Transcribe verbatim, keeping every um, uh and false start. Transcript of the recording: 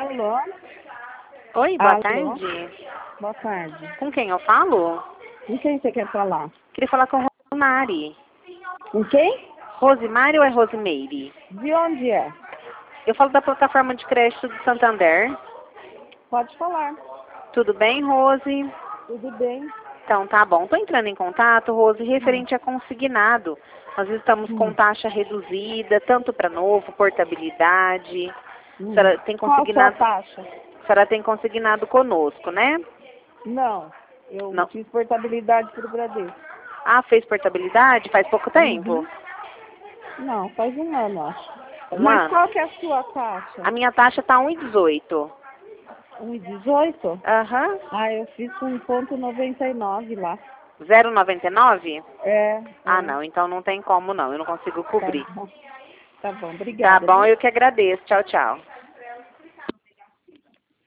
Alô? Oi, boa Alô? tarde. Boa tarde. Com quem eu falo? Com quem você quer falar? Queria falar com Rosemary. Com quem? Rosemary ou é Rosemeire? De onde é? Eu falo da plataforma de crédito do Santander. Pode falar. Tudo bem, Rose? Tudo bem? Então, tá bom. Estou entrando em contato, Rose, Hum. referente a consignado. Nós estamos com Hum. taxa reduzida, tanto para novo, portabilidade. A Hum. senhora tem Qual a sua consignado, taxa? a senhora tem consignado conosco, né? Não. Eu Não. fiz portabilidade para o Bradesco. Ah, fez portabilidade faz pouco tempo? Uhum. Não, faz um ano, acho. Um Mas ano? qual que é a sua taxa? A minha taxa tá um e dezoito. um e dezoito? Aham. Ah, eu fiz com um ponto noventa e nove lá. zero vírgula noventa e nove? É, Ah, é. não. Então não tem como não. Eu não consigo Tá cobrir. bom. Tá bom, Tá obrigada, bom, viu? eu que agradeço. Tchau, tchau.